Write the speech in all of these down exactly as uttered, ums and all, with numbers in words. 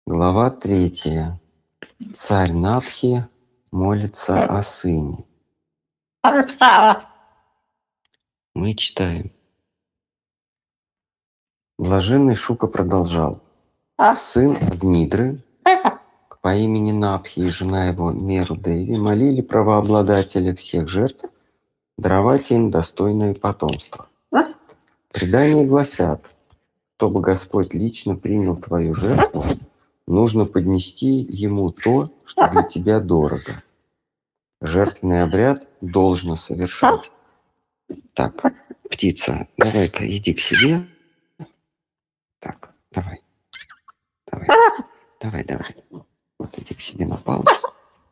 Глава третья. Царь Напхи молится о сыне. Мы читаем. Блаженный Шука продолжал. Сын Агнидры по имени Напхи и жена его Мерудеви молили правообладателя всех жертв даровать им достойное потомство. Предания гласят, чтобы Господь лично принял твою жертву, нужно поднести ему то, что для тебя дорого. Жертвенный обряд должно совершать. Так, птица, давай-ка иди к себе. Так, давай. Давай, давай, давай. Вот иди к себе на палочку.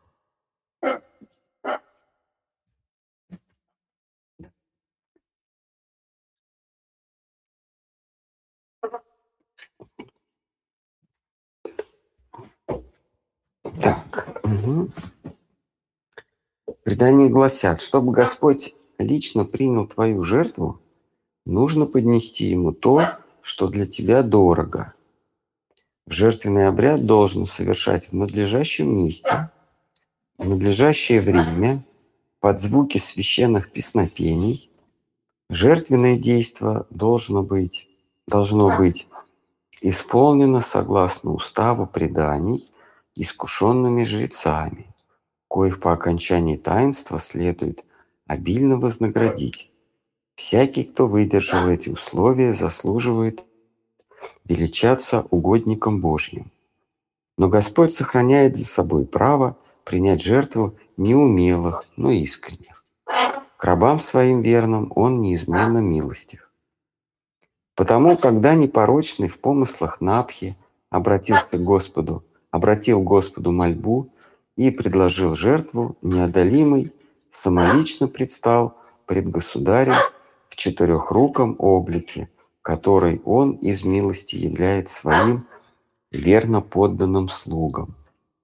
Так, угу. Предания гласят, чтобы Господь лично принял твою жертву, нужно поднести ему то, что для тебя дорого. Жертвенный обряд должен совершать в надлежащем месте, в надлежащее время, под звуки священных песнопений. Жертвенное действо должно быть, должно быть исполнено согласно уставу преданий искушенными жрецами, коих по окончании таинства следует обильно вознаградить. Всякий, кто выдержал эти условия, заслуживает величаться угодником Божьим. Но Господь сохраняет за собой право принять жертву неумелых, но искренних. К рабам своим верным Он неизменно милостив. Потому, когда непорочный в помыслах Напхи обратился к Господу, обратил Господу мольбу и предложил жертву, неодолимый самолично предстал пред государем в четырехруком облике, который он из милости являет своим верно подданным слугам.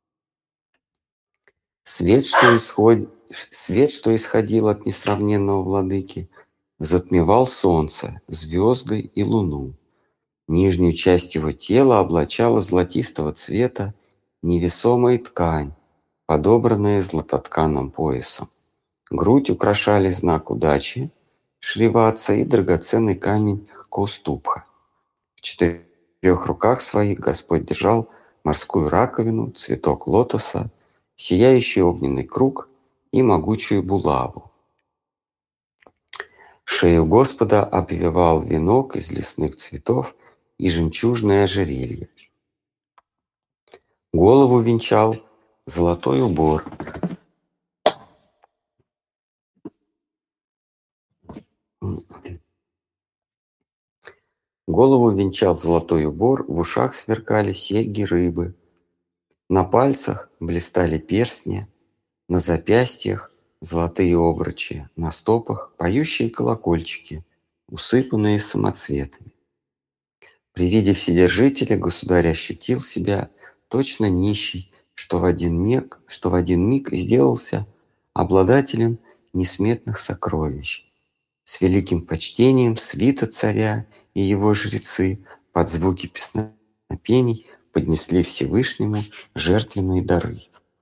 Свет, что исход... Свет, что исходил от несравненного владыки, затмевал солнце, звезды и луну. Нижнюю часть его тела облачала золотистого цвета невесомая ткань, подобранная златотканым поясом. Грудь украшали знак удачи, шриваца и драгоценный камень Каустубха. В четырех руках своих Господь держал морскую раковину, цветок лотоса, сияющий огненный круг и могучую булаву. Шею Господа обвивал венок из лесных цветов и жемчужное ожерелье. Голову венчал золотой убор. Голову венчал золотой убор, в ушах сверкали серьги рыбы. На пальцах блистали перстни, на запястьях золотые обручи, на стопах поющие колокольчики, усыпанные самоцветами. При виде Вседержителя государь ощутил себя точно нищий, что в один миг, что в один миг сделался обладателем несметных сокровищ. С великим почтением свита царя и его жрецы под звуки песнопений поднесли Всевышнему жертвенные дары.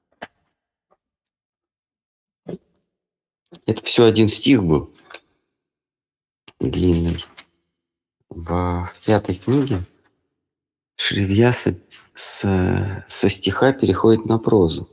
Это все один стих был, длинный. В, в пятой книге Шривьяса с, со стиха переходит на прозу.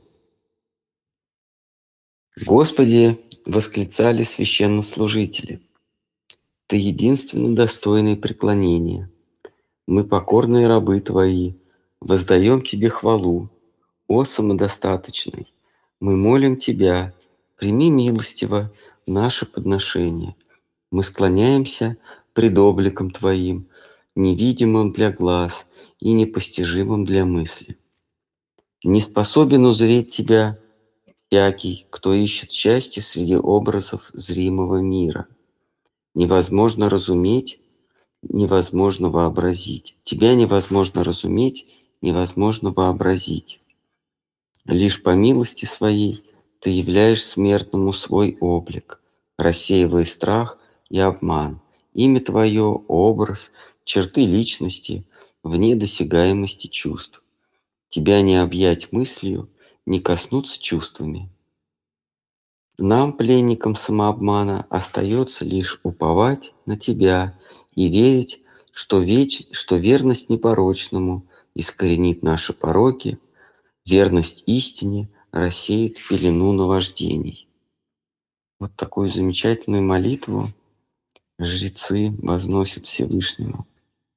«Господи!» — восклицали священнослужители. «Ты единственно достойный преклонения. Мы, покорные рабы Твои, воздаем Тебе хвалу. О самодостаточный! Мы молим Тебя, прими милостиво наше подношение. Мы склоняемся пред обликом Твоим, невидимым для глаз и непостижимым для мысли. Не способен узреть Тебя всякий, кто ищет счастье среди образов зримого мира. Невозможно разуметь, невозможно вообразить. Тебя невозможно разуметь, невозможно вообразить. Лишь по милости Своей Ты являешь смертному свой облик, рассеивая страх и обман. Имя Твое, образ, черты личности вне досягаемости чувств. Тебя не объять мыслью, не коснуться чувствами. Нам, пленникам самообмана, остается лишь уповать на Тебя и верить, что, веч... что верность непорочному искоренит наши пороки, верность истине рассеет пелену наваждений. Вот такую замечательную молитву жрецы возносят Всевышнему.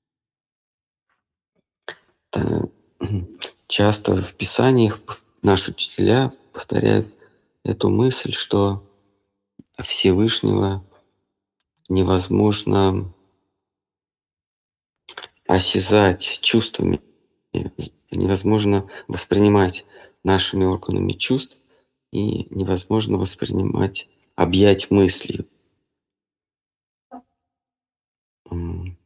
Та- Часто в Писаниях наши учителя повторяют эту мысль, что Всевышнего невозможно осязать чувствами, невозможно воспринимать нашими органами чувств и невозможно воспринимать, объять мыслью. М,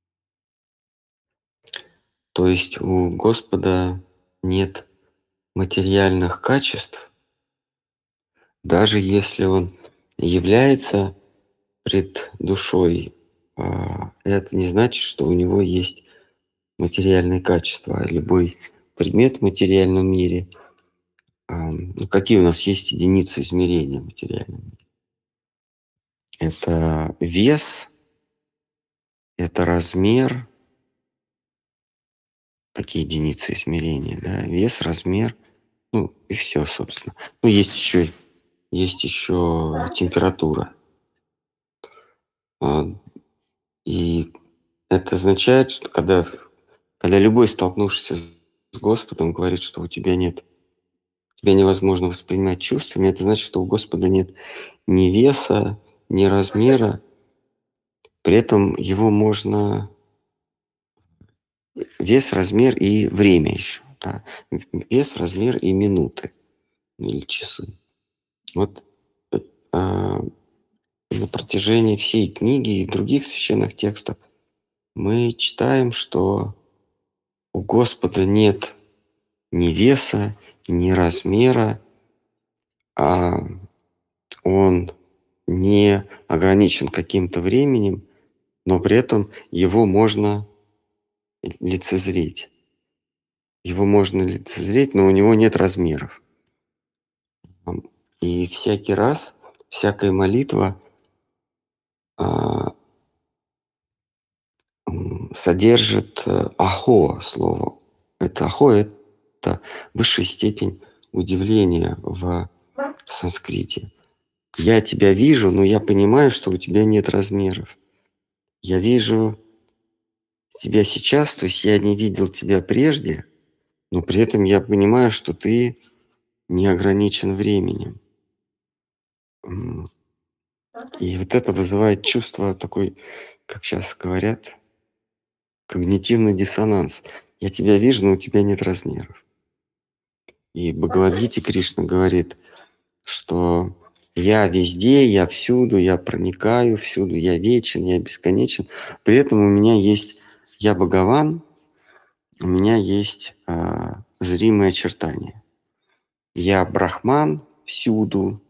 То есть у Господа нет материальных качеств, даже если Он является пред душой, а, это не значит, что у Него есть материальные качества. Любой предмет в материальном мире, ам, ну, какие у нас есть единицы измерения в материальном мире? Это вес, это размер. Какие единицы измерения, да? Вес, размер, ну и все, собственно. Ну, есть еще есть еще температура. А, и это означает, что когда когда любой, столкнувшийся с Господом, говорит, что у тебя нет тебя невозможно воспринимать чувствами, это значит, что у Господа нет ни веса, ни размера, при этом его можно вес, размер и время еще, да. Вес, размер и минуты или часы. Вот, а, на протяжении всей книги и других священных текстов мы читаем, что у Господа нет ни веса, ни размера, а Он не ограничен каким-то временем, но при этом его можно лицезреть. Его можно лицезреть, но у него нет размеров. Ам, и всякий раз, всякая молитва, а, м, содержит, э, ахо слово. Это ахо — это высшая степень удивления в санскрите. Я тебя вижу, но я понимаю, что у тебя нет размеров. Я вижу тебя сейчас, то есть я не видел тебя прежде, но при этом я понимаю, что ты не ограничен временем. М, и вот это вызывает чувство такой, как сейчас говорят, когнитивный диссонанс. Я тебя вижу, но у тебя нет размеров. И в Бхагавад-гите Кришна говорит, что я везде, я всюду, я проникаю всюду, я вечен, я бесконечен. При этом у меня есть, я Бхагаван, у меня есть а, зримые очертания. Я Брахман всюду,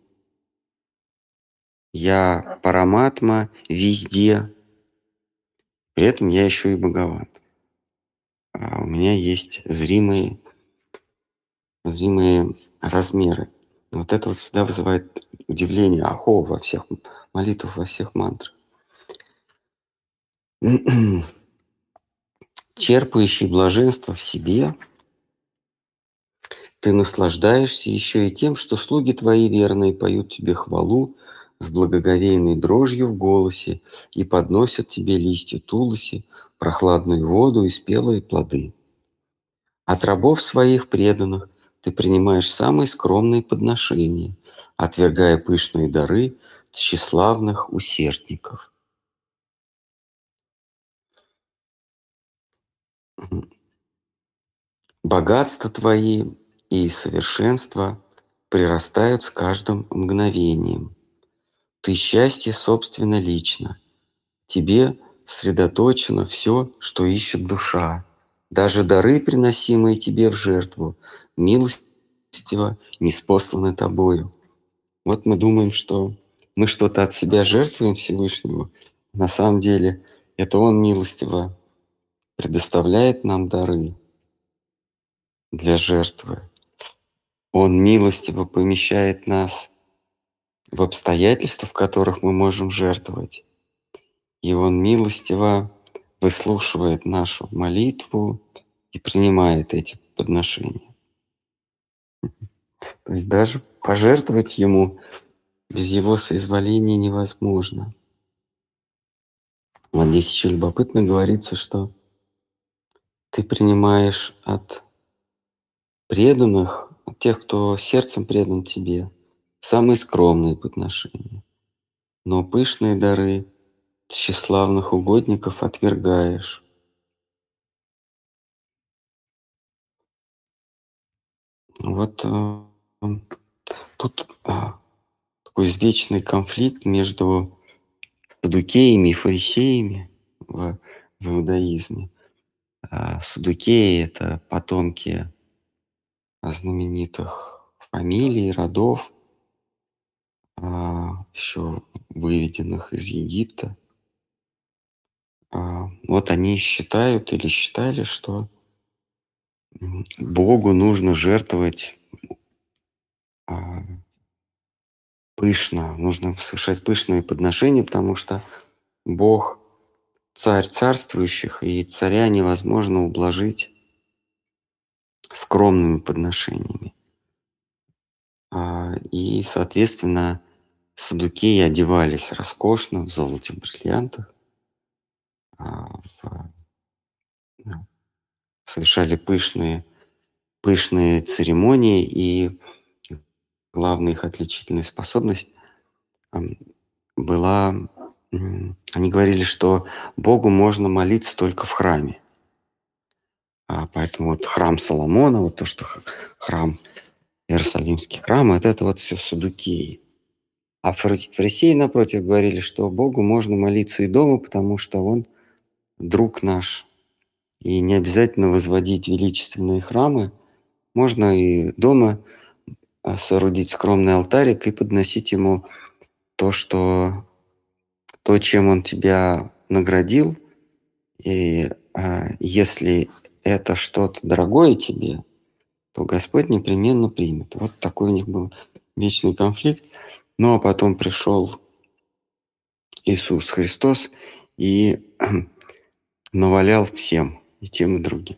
я Параматма везде, при этом я еще и Бхагаван. А у меня есть зримые, зримые размеры. Вот это вот всегда вызывает удивление, ахо во всех молитвах, во всех мантрах. Черпающий блаженство в себе, ты наслаждаешься еще и тем, что слуги твои верные поют тебе хвалу с благоговейной дрожью в голосе и подносят тебе листья туласи, прохладную воду и спелые плоды. От рабов своих преданных ты принимаешь самые скромные подношения, отвергая пышные дары тщеславных усердников. Богатства твои и совершенство прирастают с каждым мгновением. Ты счастье собственно лично. Тебе сосредоточено все, что ищет душа. Даже дары, приносимые тебе в жертву, милостиво ниспосланы тобою. Вот мы думаем, что мы что-то от себя жертвуем Всевышнему. На самом деле это Он милостиво предоставляет нам дары. для жертвы. Он милостиво помещает нас в обстоятельства, в которых мы можем жертвовать. И Он милостиво выслушивает нашу молитву и принимает эти подношения. То есть даже пожертвовать Ему без Его соизволения невозможно. Вот здесь еще любопытно говорится, что ты принимаешь от преданных, от тех, кто сердцем предан тебе, самые скромные подношения. Но пышные дары тщеславных угодников отвергаешь. Вот э, тут а, такой извечный конфликт между саддукеями и фарисеями в, в иудаизме. А саддукеи — это потомки знаменитых фамилий, родов, а, еще выведенных из Египта. А, вот они считают или считали, что м, Богу нужно жертвовать а, пышно, нужно совершать пышные подношения, потому что Бог — царь царствующих, и царя невозможно ублажить скромными подношениями. А, и, соответственно, саддукеи одевались роскошно в золоте, в бриллиантах, а, в- ну, совершали пышные, пышные церемонии, и главная их отличительная способность ам, была, м, они говорили, что Богу можно молиться только в храме. А, поэтому вот храм Соломона, вот то, что х- храм, Иерусалимский храм, вот это вот все саддукеи. А фари- фарисеи, напротив, говорили, что Богу можно молиться и дома, потому что Он друг наш. И не обязательно возводить величественные храмы. Можно и дома а, соорудить скромный алтарик и подносить Ему то, что, то, чем Он тебя наградил. И а, если это что-то дорогое тебе, то Господь непременно примет. Вот такой у них был вечный конфликт. Ну, а потом пришел Иисус Христос и навалял всем, и тем, и другим.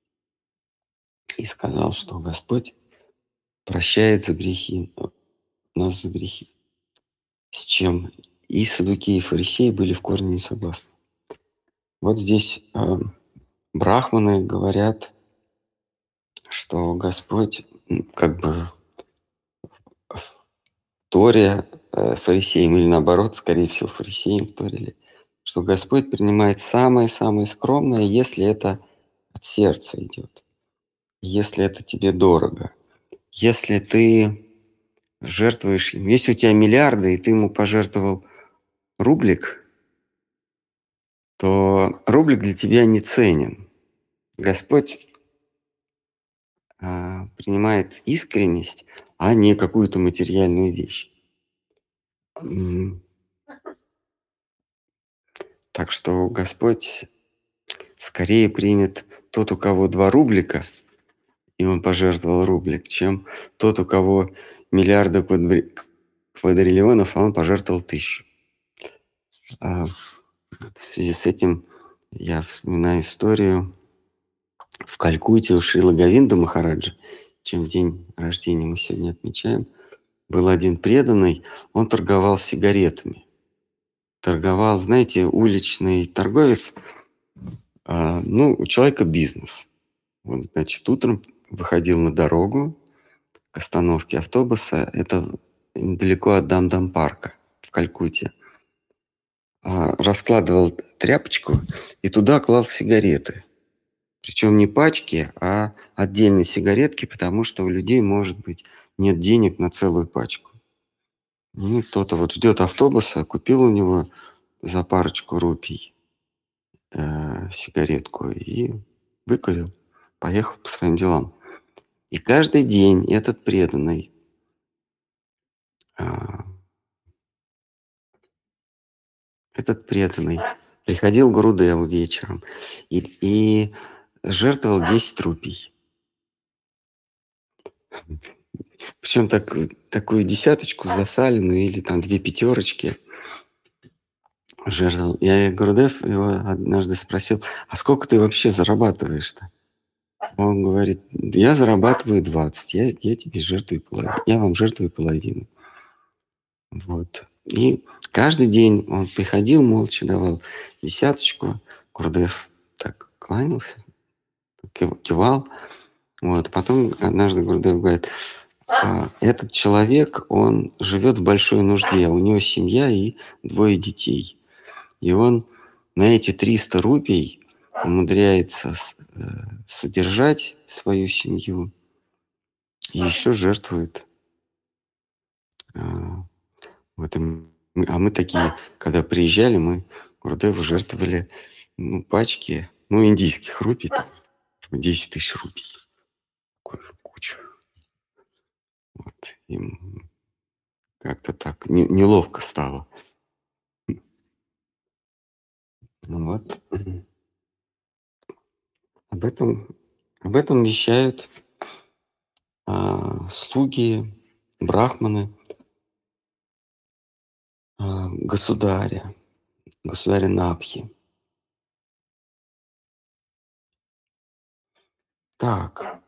И сказал, что Господь прощает за грехи, э, нас за грехи. С чем и саддукеи, и фарисеи были в корне не согласны. Вот здесь э, брахманы говорят, что Господь м, как бы в Торе э, фарисеям, или наоборот, скорее всего, фарисеям вторили, что Господь принимает самое-самое скромное, если это от сердца идет, если это тебе дорого. Если ты жертвуешь им, если у тебя миллиарды, и ты ему пожертвовал рублик, то рублик для тебя не ценен. Господь а, принимает искренность, а не какую-то материальную вещь. М, Так что Господь скорее примет тот, у кого два рублика, и он пожертвовал рублик, чем тот, у кого миллиарды квадри- квадриллионов, а он пожертвовал тысячу. А в связи с этим я вспоминаю историю в Калькутте у Шрила Говинда Махараджа, чем день рождения мы сегодня отмечаем. Был один преданный, он торговал сигаретами. Торговал, знаете, уличный торговец, а, ну, у человека бизнес. Он, значит, утром выходил на дорогу к остановке автобуса, это недалеко от Дамдам-парка в Калькутте. А, раскладывал тряпочку и туда клал сигареты. Причем не пачки, а отдельные сигаретки, потому что у людей, может быть, нет денег на целую пачку. Ну, кто-то вот ждет автобуса, купил у него за парочку рупий э, сигаретку и выкурил, поехал по своим делам. И каждый день этот преданный, а, этот преданный приходил к Гурудеву вечером и, и жертвовал десять рупий. Причем так, такую десяточку засаленную или там две пятерочки жертвовал. Я Гурдев его однажды спросил: а сколько ты вообще зарабатываешь-то? Он говорит: я зарабатываю двадцать, я, я тебе жертвую половину, я вам жертвую половину. Вот. И каждый день он приходил, молча давал десяточку. Гурдев так кланялся, кивал. Вот. Потом однажды Гурдев говорит: а, этот человек, он живет в большой нужде, у него семья и двое детей. И он на эти триста рупий умудряется э, содержать свою семью и еще жертвует. А, вот и мы- а мы такие, когда приезжали, мы Гурдеву жертвовали, ну, пачки, ну, индийских рупий, там, десять тысяч рупий. Такую кучу. Вот. И м, как-то так не- неловко стало. Ну вот. Об этом, об этом вещают а, слуги, брахманы, а, государя, государя Напхи. Так,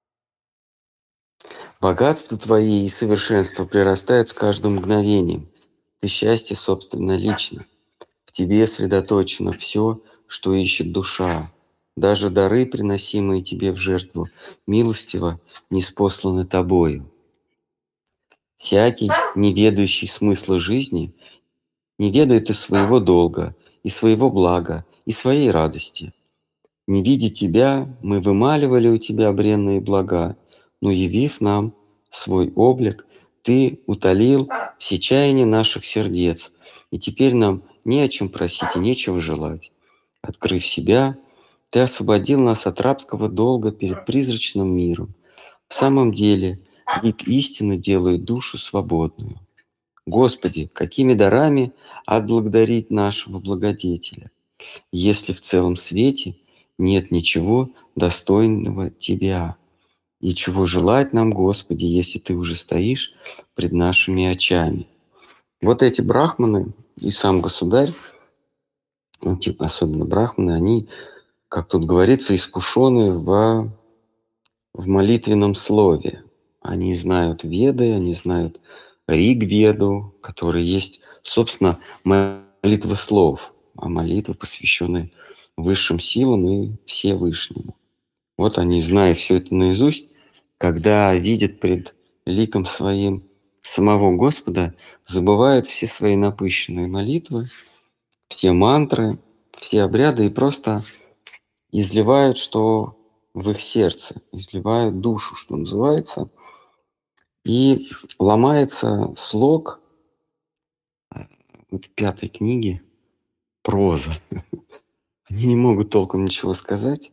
богатство твои и совершенство прирастают с каждым мгновением. Ты счастье, собственно, лично. В тебе сосредоточено все, что ищет душа. Даже дары, приносимые тебе в жертву, милостиво ниспосланы тобою. Всякий, не ведающий смысла жизни, не ведает и своего долга, и своего блага, и своей радости. Не видя тебя, мы вымаливали у тебя бренные блага, но явив нам свой облик, ты утолил все чаяния наших сердец, и теперь нам не о чем просить и нечего желать. Открыв себя, ты освободил нас от рабского долга перед призрачным миром. В самом деле, лик истины делает душу свободную. Господи, какими дарами отблагодарить нашего благодетеля, если в целом свете нет ничего достойного Тебя? И чего желать нам, Господи, если Ты уже стоишь пред нашими очами? Вот эти брахманы и сам государь, ну, типа, особенно брахманы, они, как тут говорится, искушены в, в молитвенном слове. Они знают Веды, они знают Риг-Веду, которые есть, собственно, молитва слов, а молитвы, посвященные высшим силам и Всевышнему. Вот они, зная все это наизусть, когда видят пред ликом своим самого Господа, забывают все свои напыщенные молитвы, все мантры, все обряды и просто изливают, что в их сердце, изливают душу, что называется, и ломается слог э, вот в пятой книге проза. Они не могут толком ничего сказать,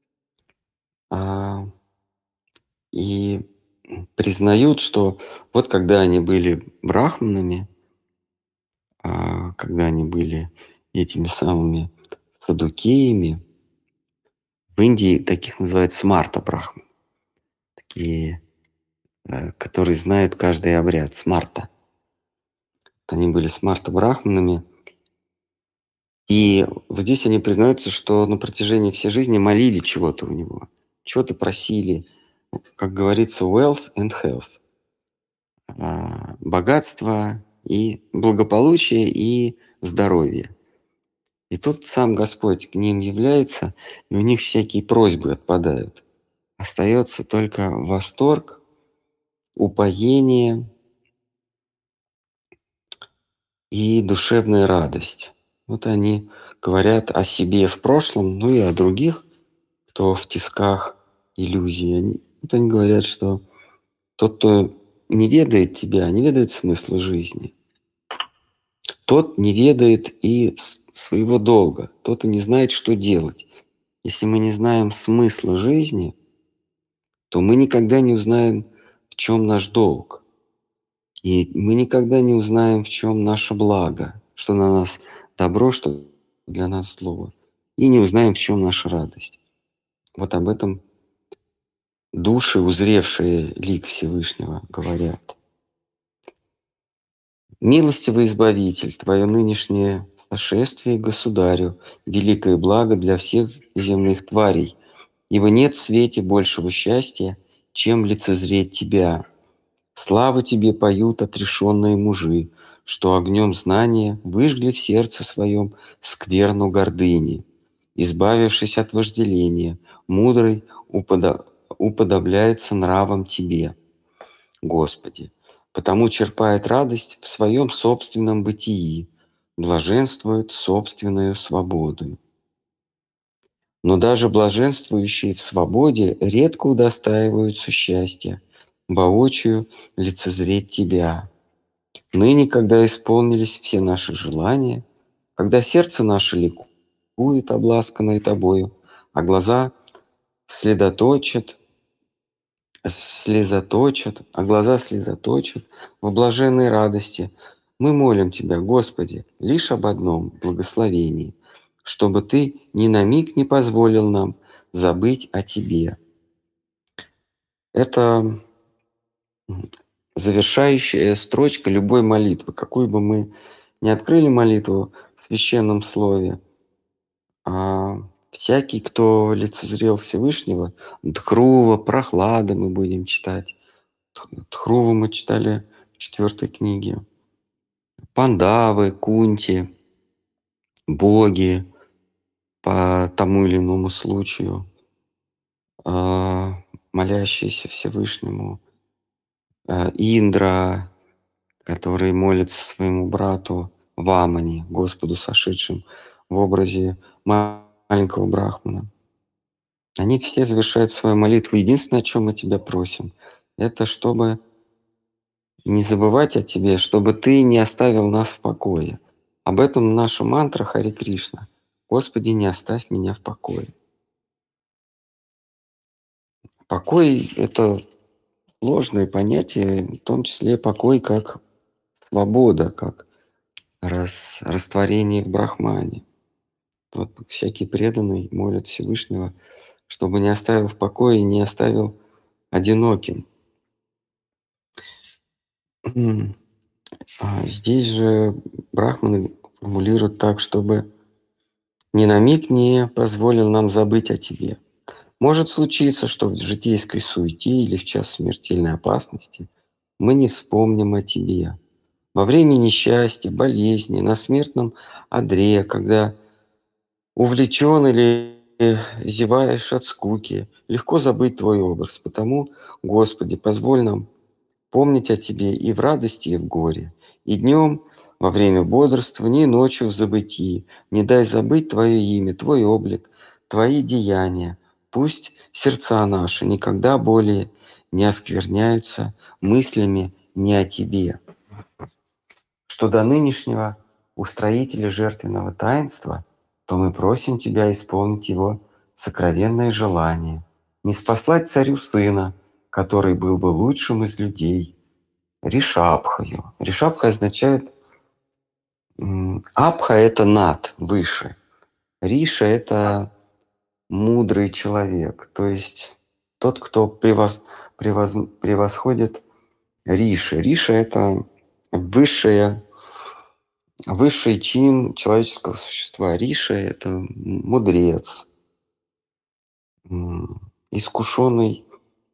а, и признают, что вот когда они были брахманами, а, когда они были этими самыми садукеями, в Индии таких называют смарта брахман, такие, э, которые знают каждый обряд, смарта. Они были смарта брахманами, и вот здесь они признаются, что на протяжении всей жизни молили чего-то у него, чего-то просили, как говорится, wealth and health, а, богатство и благополучие и здоровье. И тут сам Господь к ним является, и у них всякие просьбы отпадают. Остается только восторг, упоение и душевная радость. Вот они говорят о себе в прошлом, ну и о других, кто в тисках иллюзий. Они, вот они говорят, что тот, кто не ведает тебя, не ведает смысла жизни, тот не ведает и своего долга, тот и не знает, что делать. Если мы не знаем смысла жизни, то мы никогда не узнаем, в чем наш долг. И мы никогда не узнаем, в чем наше благо, что на нас добро, что для нас зло. И не узнаем, в чем наша радость. Вот об этом души, узревшие лик Всевышнего, говорят: «Милостивый Избавитель, Твое нынешнее сошествие к Государю — великое благо для всех земных тварей, ибо нет в свете большего счастья, чем лицезреть Тебя. Славу Тебе поют отрешенные мужи, что огнем знания выжгли в сердце своем скверну гордыни. Избавившись от вожделения, мудрый уподо- уподобляется нравам Тебе, Господи, потому черпает радость в своем собственном бытии, блаженствует собственную свободу. Но даже блаженствующие в свободе редко удостаиваются счастья, воочию лицезреть Тебя. Ныне, когда исполнились все наши желания, когда сердце наше ликует, обласканное Тобою, а глаза следоточат, слезоточат, а глаза слезоточат в блаженной радости, мы молим Тебя, Господи, лишь об одном благословении, чтобы Ты ни на миг не позволил нам забыть о Тебе. Это завершающая строчка любой молитвы, какую бы мы ни открыли молитву в священном слове, а всякий, кто лицезрел Всевышнего, Дхрува, Прохлада мы будем читать. Дхруву мы читали в четвертой книге. Пандавы, Кунти, боги по тому или иному случаю, а, молящиеся Всевышнему, а, Индра, который молится своему брату Вамани, Господу сошедшим в образе маленького брахмана. Они все завершают свою молитву. Единственное, о чем мы тебя просим, это чтобы не забывать о тебе, чтобы ты не оставил нас в покое. Об этом наша мантра Хари Кришна. Господи, не оставь меня в покое. Покой — это сложное понятие, в том числе покой как свобода, как рас, растворение в Брахмане. Вот всякий преданный молит Всевышнего, чтобы не оставил в покое и не оставил одиноким. А здесь же брахманы формулируют так, чтобы ни на миг не позволил нам забыть о тебе. Может случиться, что в житейской суете или в час смертельной опасности мы не вспомним о тебе. Во время несчастья, болезни, на смертном одре, когда увлечен или зеваешь от скуки, легко забыть твой образ. Потому, Господи, позволь нам помнить о Тебе и в радости, и в горе, и днем во время бодрствования, и ночью в забытии. Не дай забыть Твое имя, Твой облик, Твои деяния. Пусть сердца наши никогда более не оскверняются мыслями не о Тебе. Что до нынешнего устроителя жертвенного таинства, то мы просим Тебя исполнить его сокровенное желание, не спаслать царю сына, который был бы лучшим из людей, Ришабхаю. Ришабха означает м, Абха — это над, выше. Риша — это мудрый человек, то есть тот, кто превос, превоз, превосходит Риши. Риша — это высшая, высший чин человеческого существа. Риша — это мудрец, м, искушенный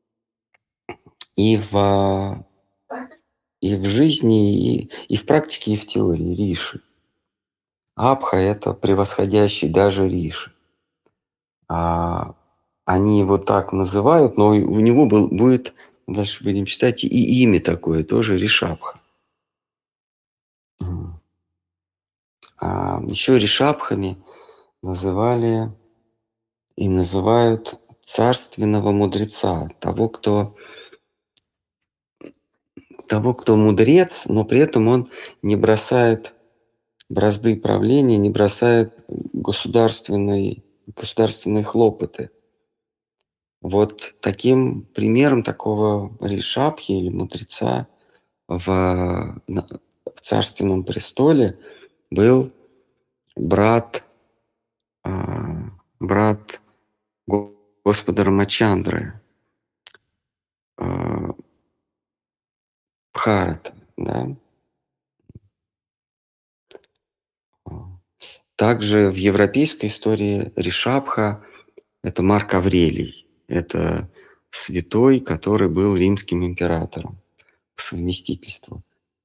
и в, и в жизни, и, и в практике, и в теории. Риши. Абха — это превосходящий даже Риши. А, они его так называют, но у него был, будет, дальше будем читать, и имя такое, тоже Ришабха. А еще Ришабхами называли и называют царственного мудреца, того, кто, того, кто мудрец, но при этом он не бросает бразды правления, не бросает государственные, государственные хлопоты. Вот таким примером такого ришабхи или мудреца в, на, в царственном престоле был брат, а, брат Господа Рамачандры, Махабхарата, да. Также в европейской истории Ришабха– это Марк Аврелий. Это святой, который был римским императором по совместительству.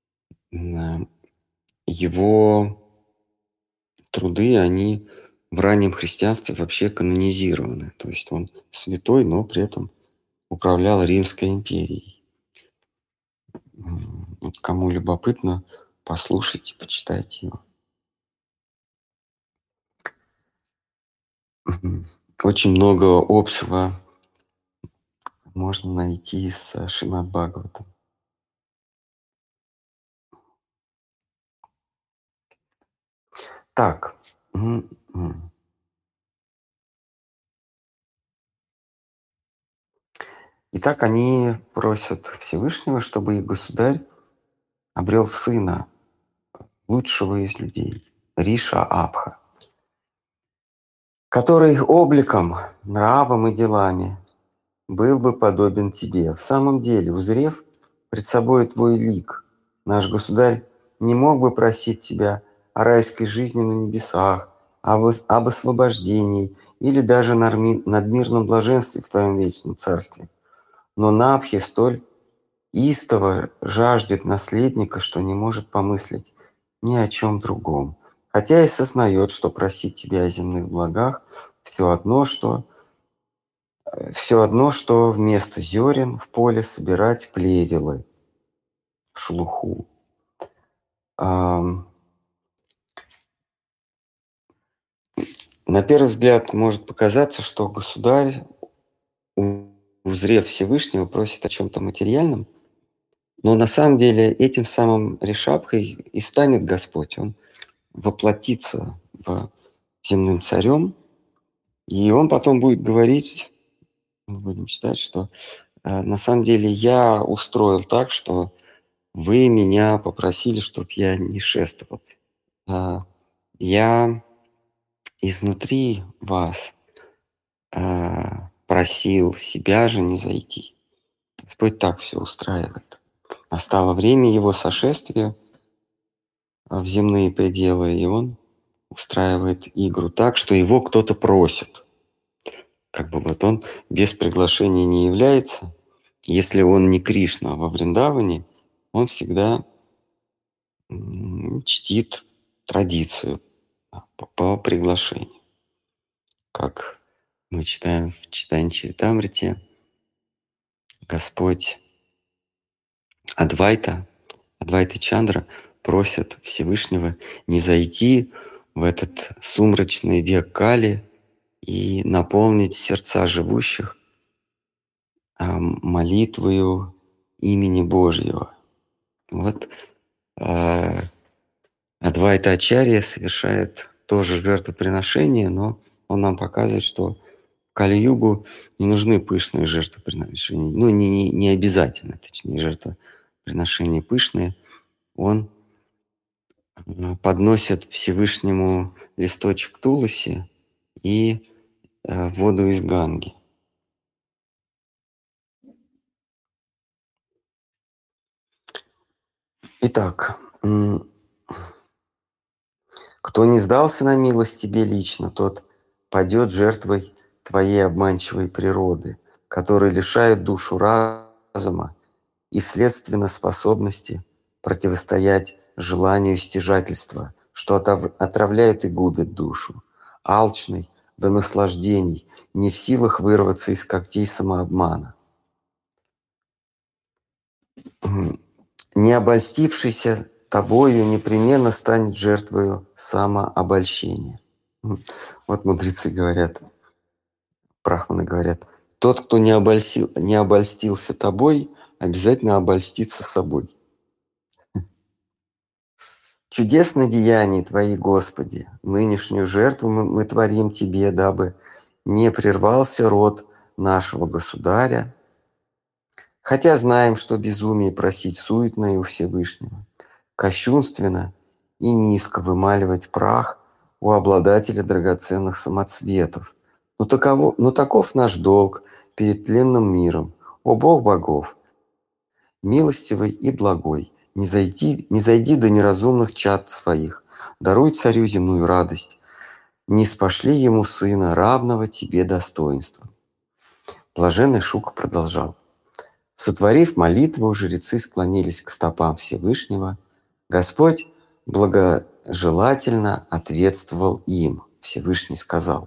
Его труды, они в раннем христианстве вообще канонизированы. То есть он святой, но при этом управлял Римской империей. Вот кому любопытно, послушайте, почитайте его. Очень много общего можно найти с Шримад Бхагаватом. Так. М-м. Итак, они просят Всевышнего, чтобы их государь обрел сына, лучшего из людей, Риша-Абха, который обликом, нравом и делами был бы подобен тебе. В самом деле, узрев пред собой твой лик, наш государь не мог бы просить тебя о райской жизни на небесах, об, об освобождении или даже надмирном блаженстве в твоем вечном царстве. Но Набхи столь истово жаждет наследника, что не может помыслить ни о чем другом, хотя и сознает, что просить тебя о земных благах все одно, что все одно, что вместо зерен в поле собирать плевелы, шелуху. На первый взгляд может показаться, что государь, узрев Всевышнего, просит о чем-то материальном, но на самом деле этим самым Ришабхой и станет Господь. Он воплотится в земным царем, и он потом будет говорить, мы будем читать, что э, на самом деле я устроил так, что вы меня попросили, чтобы я не шествовал. А, я изнутри вас а, просил себя же не зайти. Господь так все устраивает. Настало время его сошествия в земные пределы, и он устраивает игру так, что его кто-то просит. Как бы вот он без приглашения не является. Если он не Кришна во Вриндаване, он всегда чтит традицию по, по приглашению. Как мы читаем в Чайтанья Чаритамрите, Господь Адвайта, Адвайта Чандра просят Всевышнего не зайти в этот сумрачный век Кали и наполнить сердца живущих молитвою имени Божьего. Вот э, Адвайта Ачарья совершает тоже жертвоприношение, но он нам показывает, что в Кали-югу не нужны пышные жертвоприношения. Ну, не, не, не обязательно, точнее, жертвоприношения пышные. Он подносит Всевышнему листочек туласи и э, воду из Ганги. Итак, кто не сдался на милость тебе лично, тот падет жертвой твоей обманчивой природы, которая лишает душу разума и, следственно, способности противостоять желанию стяжательства, что отравляет и губит душу. Алчный до наслаждений, не в силах вырваться из когтей самообмана. Не обольстившийся тобою непременно станет жертвою самообольщения. Вот мудрецы говорят, брахманы говорят, тот, кто не, обольстил, не обольстился тобой, обязательно обольстится собой. Чудесное деяние Твои, Господи, нынешнюю жертву мы, мы творим Тебе, дабы не прервался род нашего государя, хотя знаем, что безумие просить суетное у Всевышнего, кощунственно и низко вымаливать прах у обладателя драгоценных самоцветов. Но, таково, но таков наш долг перед тленным миром, о Бог богов. милостивый и благой, не зайди, не зайди до неразумных чад своих, даруй царю земную радость, не спошли ему сына, равного тебе достоинства». Блаженный Шука продолжал. Сотворив молитву, жрецы склонились к стопам Всевышнего. Господь благожелательно ответствовал им. Всевышний сказал: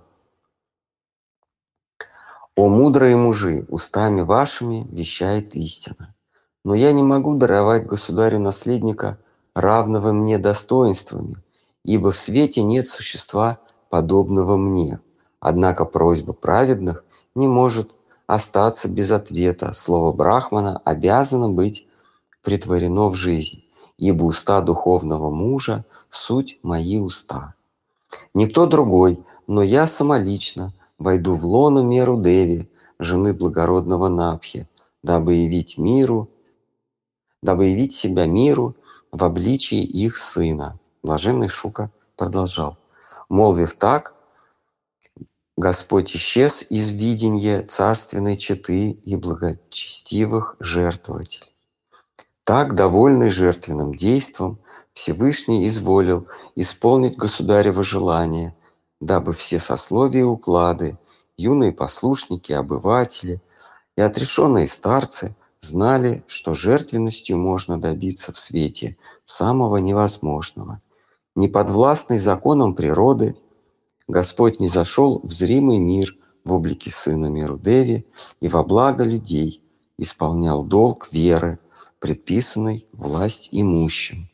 «О мудрые мужи, устами вашими вещает истина. Но я не могу даровать государю наследника, равного мне достоинствами, ибо в свете нет существа, подобного мне. Однако просьба праведных не может остаться без ответа. Слово Брахмана обязано быть претворено в жизнь, ибо уста духовного мужа – суть мои уста. Никто другой, но я самолично войду в лоно Меру Деви, жены благородного Напхи, дабы явить миру, дабы явить себя миру в обличии их сына». Блаженный Шука продолжал. Молвив так, Господь исчез из видения царственной четы и благочестивых жертвователей. Так, довольный жертвенным действом, Всевышний изволил исполнить государево желание, дабы все сословия и уклады, юные послушники, обыватели и отрешенные старцы знали, что жертвенностью можно добиться в свете самого невозможного. Неподвластный законам природы, Господь низошел в зримый мир в облике сына Мерудеви и во благо людей исполнял долг веры, предписанный власть имущим.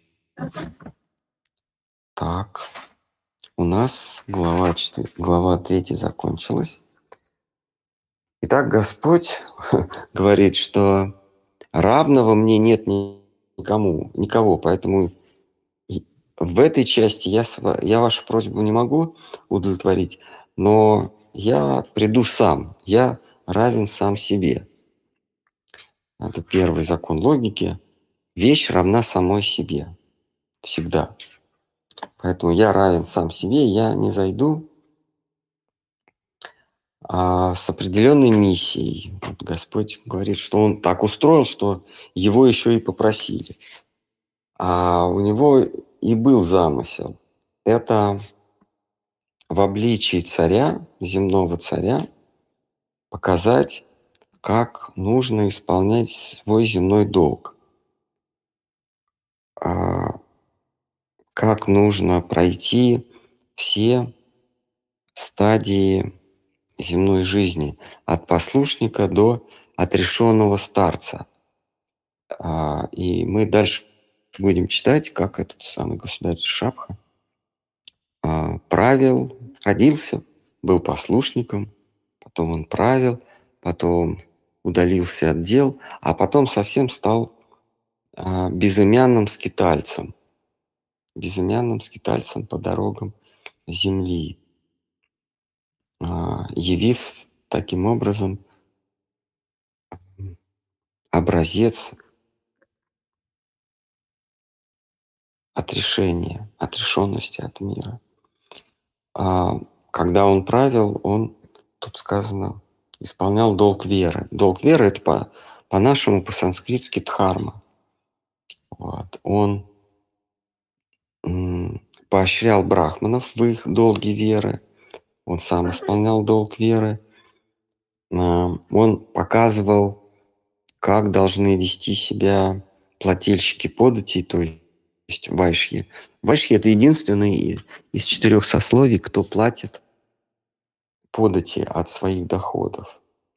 Так, у нас глава, четыре, глава третья закончилась. Итак, Господь говорит, что равного мне нет никому, никого, поэтому в этой части я, я вашу просьбу не могу удовлетворить, но я приду сам, я равен сам себе. Это первый закон логики. Вещь равна самой себе. Всегда. Поэтому я равен сам себе, я не зайду а с определенной миссией. Вот Господь говорит, что Он так устроил, что Его еще и попросили. А у Него и был замысел. Это в обличии царя, земного царя, показать, как нужно исполнять свой земной долг. Как нужно пройти все стадии земной жизни, от послушника до отрешенного старца. И мы дальше будем читать, как этот самый государь Шабха правил, родился, был послушником, потом он правил, потом удалился от дел, а потом совсем стал безымянным скитальцем, безымянным скитальцем по дорогам земли, явив таким образом образец отрешения, отрешенности от мира. А когда он правил, он, тут сказано, исполнял долг веры. Долг веры — это по, по-нашему, по-санскритски дхарма. Вот. Он м, поощрял брахманов в их долге веры, он сам исполнял долг веры, а, он показывал, как должны вести себя плательщики податей, то есть вайшьи. Вайшьи — это единственный из четырех сословий, кто платит подати от своих доходов.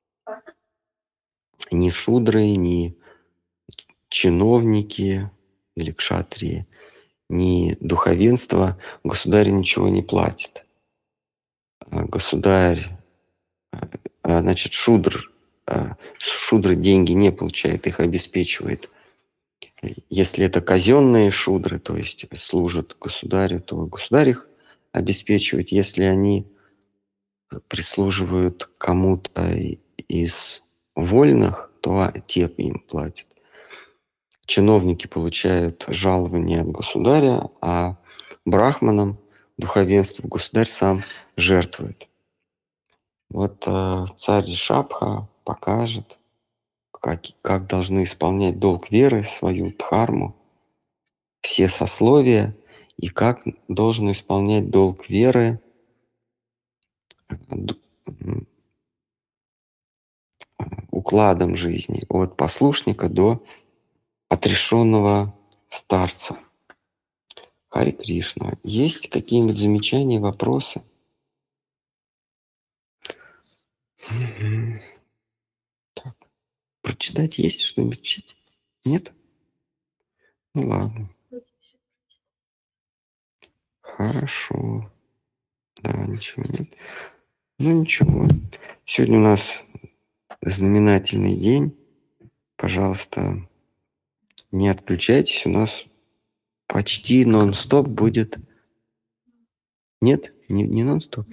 Ни шудры, ни чиновники или кшатрии, ни духовенство государю ничего не платит. Государь, значит, шудр, шудры деньги не получает, их обеспечивает. Если это казенные шудры, то есть служат государю, то государь их обеспечивает. Если они прислуживают кому-то из вольных, то те им платят. Чиновники получают жалование от государя, а брахманам, духовенству, государь сам жертвует. Вот э, царь Шабха покажет, как, как должны исполнять долг веры, свою дхарму, все сословия, и как должен исполнять долг веры д- м, укладом жизни от послушника до отрешенного старца. Харе Кришна. Есть какие-нибудь замечания, вопросы? Мгм. Так, прочитать есть что-нибудь? Читать? Нет? Ну ладно. Хорошо. Да, ничего нет. Ну ничего. Сегодня у нас знаменательный день. Пожалуйста, не отключайтесь. У нас почти нон-стоп будет. Нет? Не, не нон-стоп?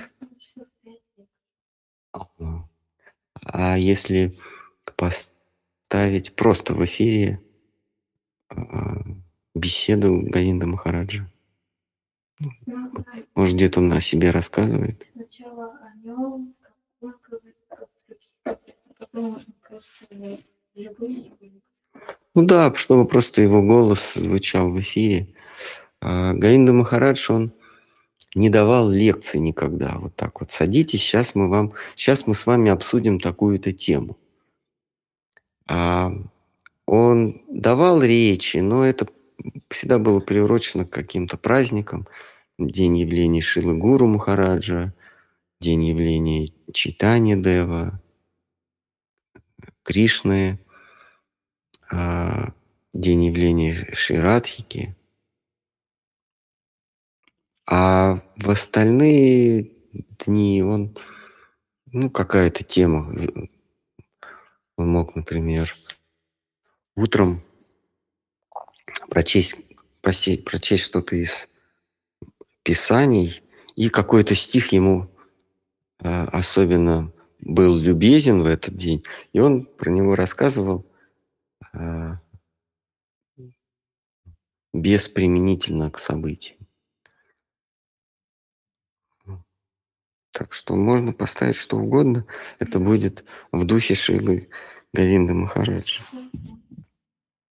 Ага. А если поставить просто в эфире а, беседу Говинда Махараджа? Ну, да. Может, где-то он о себе рассказывает? Сначала о нем, как он говорит, как другие, а потом можно просто любые. Ну да, чтобы просто его голос звучал в эфире. А, Говинда Махарадж, он не давал лекций никогда. Вот так вот садитесь, сейчас мы вам, сейчас мы с вами обсудим такую-то тему. А он давал речи, но это всегда было приурочено к каким-то праздникам. День явления Шилы Гуру Махараджа, день явления Чайтанья Дева, Кришны, а, день явления Шри Радхики. А в остальные дни он, ну, какая-то тема. з- Он мог, например, утром прочесть, прочесть, прочесть что-то из Писаний, и какой-то стих ему а, особенно был любезен в этот день, и он про него рассказывал а, без применительно к событиям. Так что можно поставить что угодно, это будет в духе Шилы Говинды Махараджа.